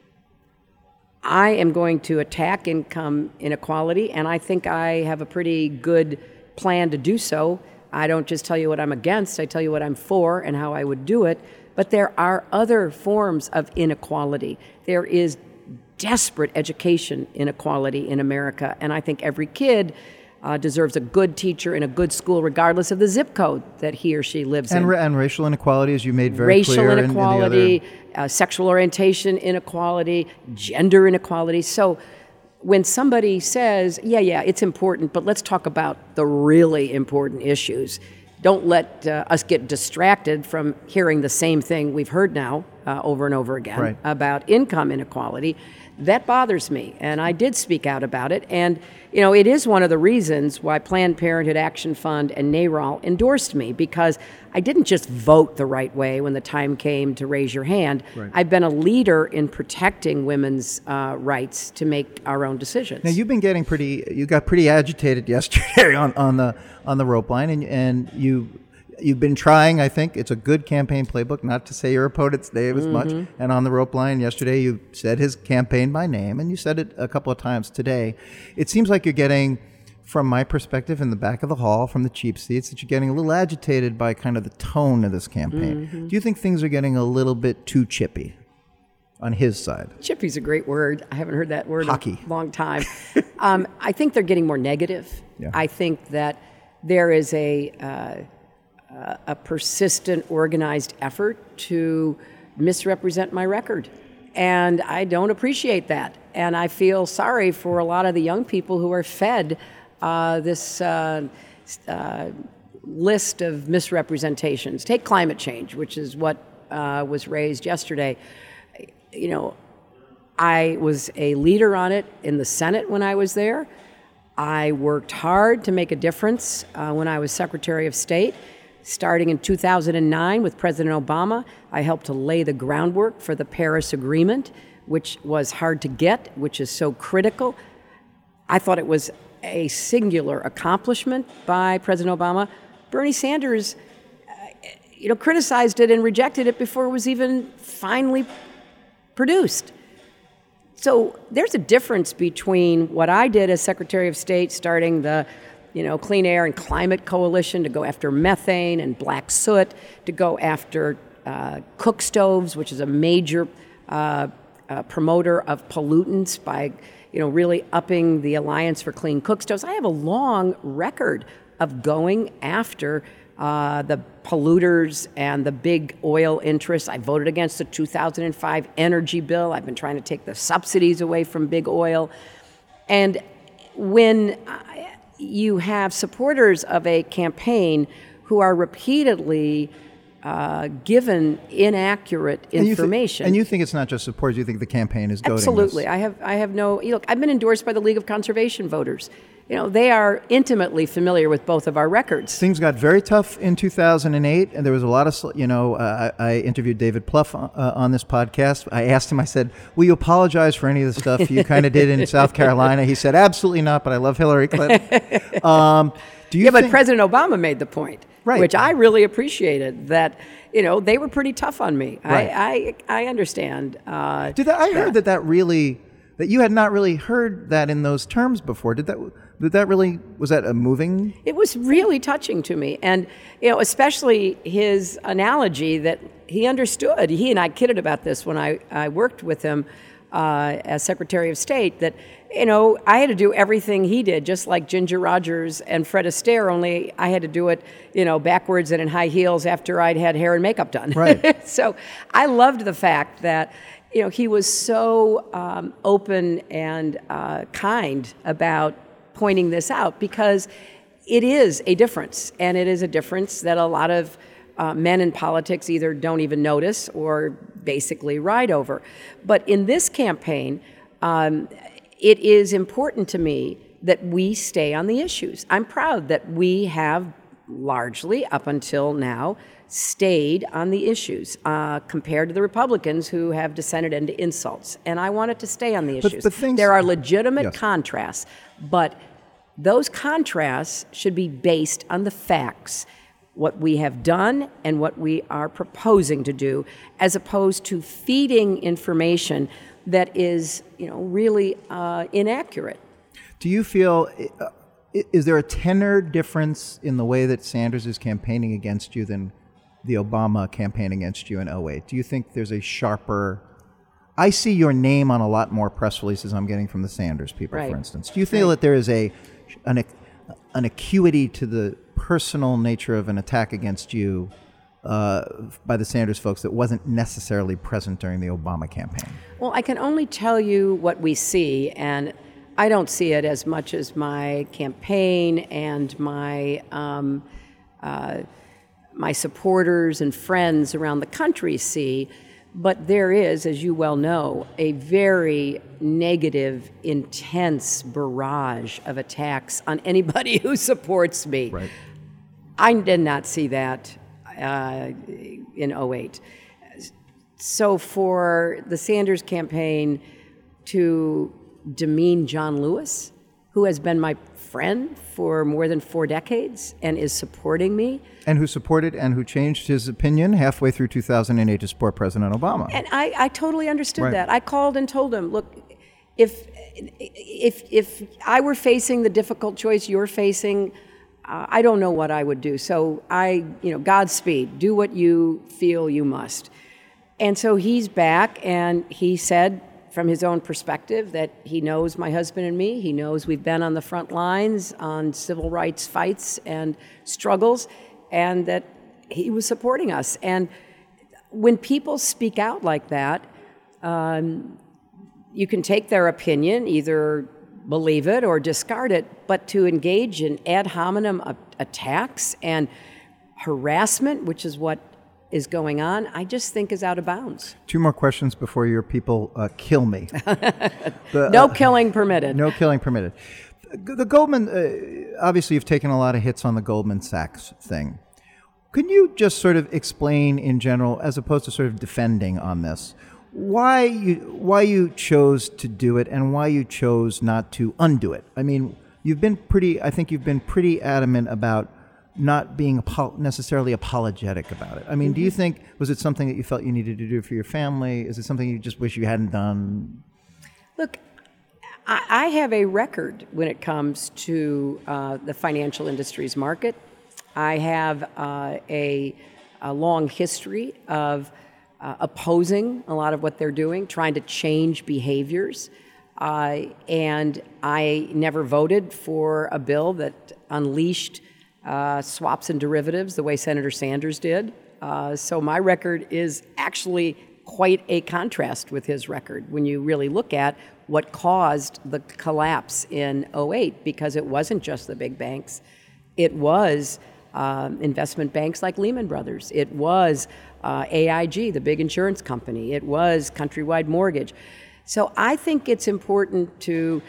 I am going to attack income inequality, and I think I have a pretty good plan to do so. I don't just tell you what I'm against, I tell you what I'm for and how I would do it. But there are other forms of inequality. There is desperate education inequality in America, and I think every kid deserves a good teacher in a good school, regardless of the zip code that he or she lives in. And racial inequality, as you made very clear. Racial inequality, sexual orientation inequality, gender inequality. So when somebody says, yeah, it's important, but let's talk about the really important issues. Don't let us get distracted from hearing the same thing we've heard now over and over again Right. about income inequality. That bothers me, and I did speak out about it. And, you know, it is one of the reasons why Planned Parenthood Action Fund and NARAL endorsed me, because I didn't just vote the right way when the time came to raise your hand. Right. I've been a leader in protecting women's rights to make our own decisions. Now, you got pretty agitated yesterday on the rope line, and you've been trying. I think it's a good campaign playbook not to say your opponent's name as much. And on the rope line yesterday, you said his campaign by name, and you said it a couple of times today. It seems like you're getting, from my perspective, in the back of the hall, from the cheap seats, that you're getting a little agitated by kind of the tone of this campaign. Do you think things are getting a little bit too chippy on his side? Chippy's a great word. I haven't heard that word Hockey. in a long time. I think they're getting more negative. Yeah. I think that there is a persistent, organized effort to misrepresent my record. And I don't appreciate that. And I feel sorry for a lot of the young people who are fed this list of misrepresentations. Take climate change, which is what was raised yesterday. You know, I was a leader on it in the Senate when I was there. I worked hard to make a difference when I was Secretary of State. Starting in 2009 with President Obama, I helped to lay the groundwork for the Paris Agreement, which was hard to get, which is so critical. I thought it was a singular accomplishment by President Obama. Bernie Sanders, criticized it and rejected it before it was even finally produced. So there's a difference between what I did as Secretary of State, starting the Clean Air and Climate Coalition to go after methane and black soot, to go after cook stoves, which is a major promoter of pollutants by, really upping the Alliance for Clean Cook Stoves. I have a long record of going after the polluters and the big oil interests. I voted against the 2005 energy bill. I've been trying to take the subsidies away from big oil. And when you have supporters of a campaign who are repeatedly given inaccurate information. And you think it's not just supporters, you think the campaign is goading Absolutely. this. I have no, look, I've been endorsed by the League of Conservation Voters. They are intimately familiar with both of our records. Things got very tough in 2008, and there was a lot of, I interviewed David Plouffe on this podcast. I asked him, I said, will you apologize for any of the stuff you kind of did in South Carolina? He said, absolutely not, but I love Hillary Clinton. But President Obama made the point, right, which I really appreciated, that, they were pretty tough on me. Right. I understand. I heard that you had not really heard that in those terms before. Was that a moving? It was really touching to me. And, especially his analogy that he understood. He and I kidded about this when I worked with him as Secretary of State, that, I had to do everything he did, just like Ginger Rogers and Fred Astaire, only I had to do it, backwards and in high heels after I'd had hair and makeup done. Right. So I loved the fact that, he was so open and kind about pointing this out, because it is a difference, and it is a difference that a lot of men in politics either don't even notice or basically ride over. But in this campaign, it is important to me that we stay on the issues. I'm proud that we have largely, up until now, stayed on the issues compared to the Republicans who have descended into insults. And I wanted to stay on the issues. There are legitimate contrasts, but those contrasts should be based on the facts, what we have done and what we are proposing to do, as opposed to feeding information that is, really inaccurate. Do you feel, is there a tenor difference in the way that Sanders is campaigning against you than the Obama campaign against you in 2008? Do you think there's a sharper... I see your name on a lot more press releases I'm getting from the Sanders people, right, for instance. Do you feel that there is an acuity to the personal nature of an attack against you by the Sanders folks that wasn't necessarily present during the Obama campaign? Well, I can only tell you what we see, and I don't see it as much as my campaign and my my supporters and friends around the country see. But there is, as you well know, a very negative, intense barrage of attacks on anybody who supports me. Right. I did not see that in '08. So for the Sanders campaign to demean John Lewis, who has been my friend for more than 4 decades and is supporting me. And who supported and who changed his opinion halfway through 2008 to support President Obama. And I totally understood Right. that. I called and told him, look, if I were facing the difficult choice you're facing, I don't know what I would do. So Godspeed, do what you feel you must. And so he's back, and he said, from his own perspective, that he knows my husband and me. He knows we've been on the front lines on civil rights fights and struggles, and that he was supporting us. And when people speak out like that, you can take their opinion, either believe it or discard it, but to engage in ad hominem attacks and harassment, which is what is going on, I just think is out of bounds. 2 more questions before your people kill me. No killing permitted. No killing permitted. The Goldman, obviously you've taken a lot of hits on the Goldman Sachs thing. Can you just sort of explain in general, as opposed to sort of defending on this, why you chose to do it and why you chose not to undo it? I mean, you've been pretty adamant about not being necessarily apologetic about it. I mean, do you think, was it something that you felt you needed to do for your family? Is it something you just wish you hadn't done? Look, I have a record when it comes to the financial industries market. I have a long history of opposing a lot of what they're doing, trying to change behaviors. And I never voted for a bill that unleashed swaps and derivatives the way Senator Sanders did. So my record is actually quite a contrast with his record when you really look at what caused the collapse in '08, because it wasn't just the big banks. It was investment banks like Lehman Brothers. It was AIG, the big insurance company. It was Countrywide Mortgage. So I think it's important to,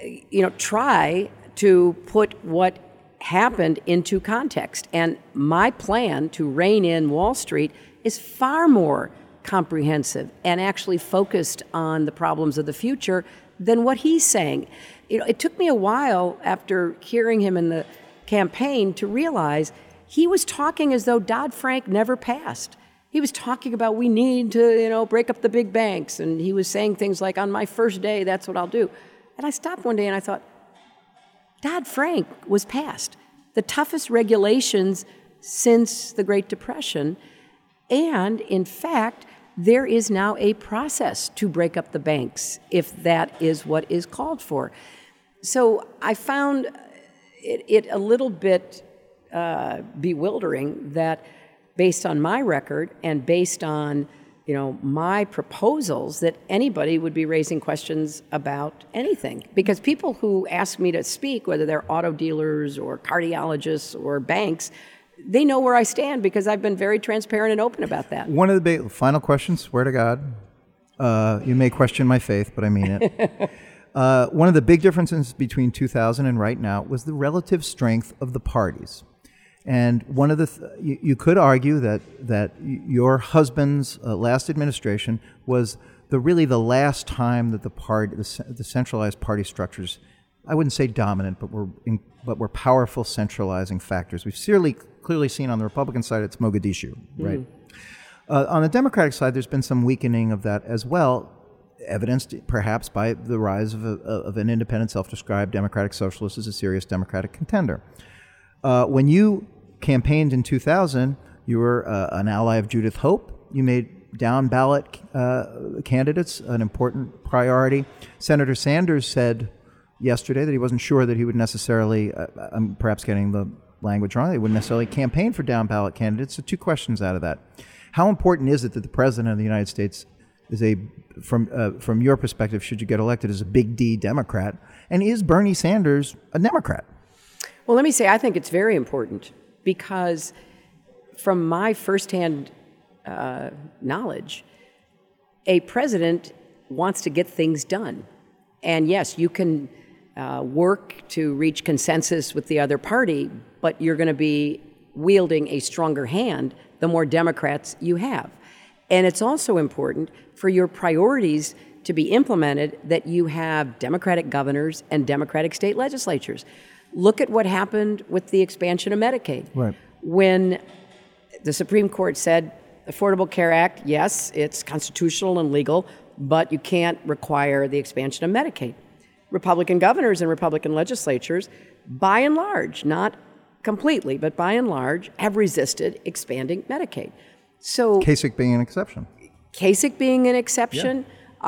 try to put what happened into context. And my plan to rein in Wall Street is far more comprehensive and actually focused on the problems of the future than what he's saying. It took me a while after hearing him in the campaign to realize he was talking as though Dodd-Frank never passed. He was talking about we need to, break up the big banks. And he was saying things like, on my first day, that's what I'll do. And I stopped one day and I thought, Dodd-Frank was passed, the toughest regulations since the Great Depression, and in fact, there is now a process to break up the banks if that is what is called for. So I found it a little bit bewildering that based on my record and based on my proposals, that anybody would be raising questions about anything. Because people who ask me to speak, whether they're auto dealers or cardiologists or banks, they know where I stand because I've been very transparent and open about that. One of the big final questions, swear to God, you may question my faith, but I mean it. One of the big differences between 2000 and right now was the relative strength of the parties. And one of the you could argue that your husband's last administration was really the last time that the centralized party structures, I wouldn't say dominant, but were powerful centralizing factors. We've clearly seen on the Republican side it's Mogadishu, right? On the Democratic side, there's been some weakening of that as well, evidenced perhaps by the rise of an independent, self-described democratic socialist as a serious Democratic contender. When you campaigned in 2000, you were an ally of Judith Hope. You made down-ballot candidates an important priority. Senator Sanders said yesterday that he wasn't sure that he would necessarily, I'm perhaps getting the language wrong, he wouldn't necessarily campaign for down-ballot candidates. So 2 questions out of that. How important is it that the President of the United States is from your perspective, should you get elected, as a big D Democrat? And is Bernie Sanders a Democrat? Well, let me say, I think it's very important because from my firsthand knowledge, a president wants to get things done. And yes, you can work to reach consensus with the other party, but you're going to be wielding a stronger hand the more Democrats you have. And it's also important for your priorities to be implemented that you have Democratic governors and Democratic state legislatures. Look at what happened with the expansion of Medicaid. Right. When the Supreme Court said, Affordable Care Act, yes, it's constitutional and legal, but you can't require the expansion of Medicaid. Republican governors and Republican legislatures, by and large, not completely, but by and large, have resisted expanding Medicaid. So Kasich being an exception. Kasich being an exception,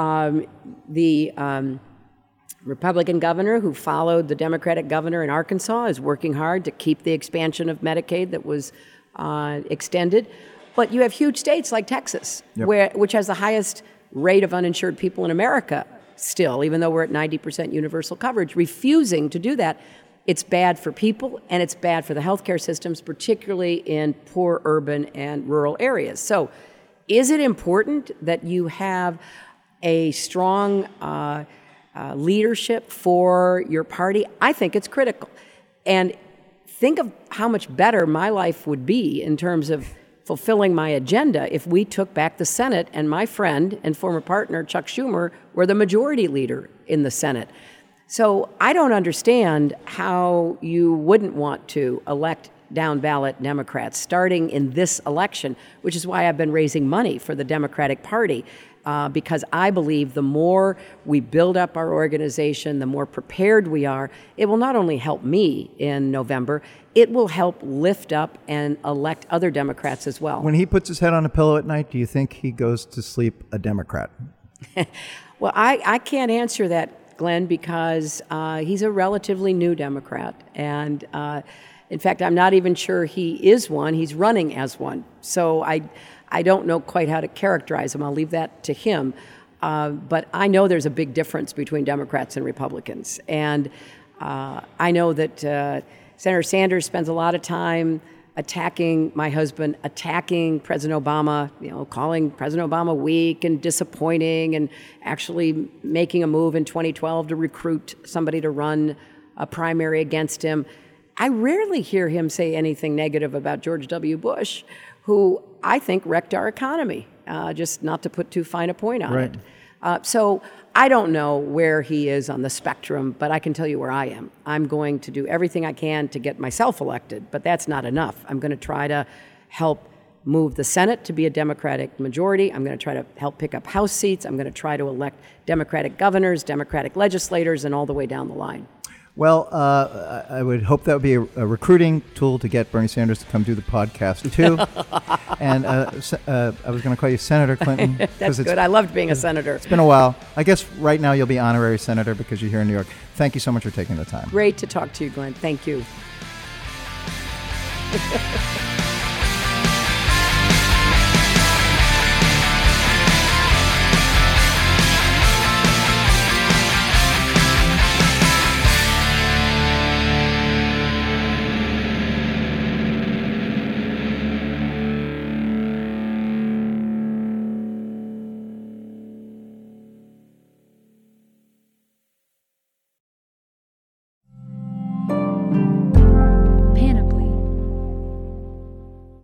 the Republican governor who followed the Democratic governor in Arkansas is working hard to keep the expansion of Medicaid that was extended. But you have huge states like Texas, which has the highest rate of uninsured people in America still, even though we're at 90% universal coverage, refusing to do that. It's bad for people, and it's bad for the healthcare systems, particularly in poor urban and rural areas. So is it important that you have a strong leadership for your party? I think it's critical. And think of how much better my life would be in terms of fulfilling my agenda if we took back the Senate and my friend and former partner Chuck Schumer were the majority leader in the Senate. So I don't understand how you wouldn't want to elect down ballot Democrats starting in this election, which is why I've been raising money for the Democratic Party, because I believe the more we build up our organization, the more prepared we are, it will not only help me in November, it will help lift up and elect other Democrats as well. When he puts his head on a pillow at night, do you think he goes to sleep a Democrat? Well, I can't answer that, Glenn, because he's a relatively new Democrat. And in fact, I'm not even sure he is one. He's running as one. So I don't know quite how to characterize him. I'll leave that to him. But I know there's a big difference between Democrats and Republicans. And I know that Senator Sanders spends a lot of time attacking my husband, attacking President Obama, calling President Obama weak and disappointing, and actually making a move in 2012 to recruit somebody to run a primary against him. I rarely hear him say anything negative about George W. Bush, who I think wrecked our economy, just not to put too fine a point on it. So I don't know where he is on the spectrum, but I can tell you where I am. I'm going to do everything I can to get myself elected, but that's not enough. I'm going to try to help move the Senate to be a Democratic majority. I'm going to try to help pick up House seats. I'm going to try to elect Democratic governors, Democratic legislators, and all the way down the line. Well, I would hope that would be a recruiting tool to get Bernie Sanders to come do the podcast, too. And I was going to call you Senator Clinton. That's good. I loved being a senator. It's been a while. I guess right now you'll be honorary senator because you're here in New York. Thank you so much for taking the time. Great to talk to you, Glenn. Thank you.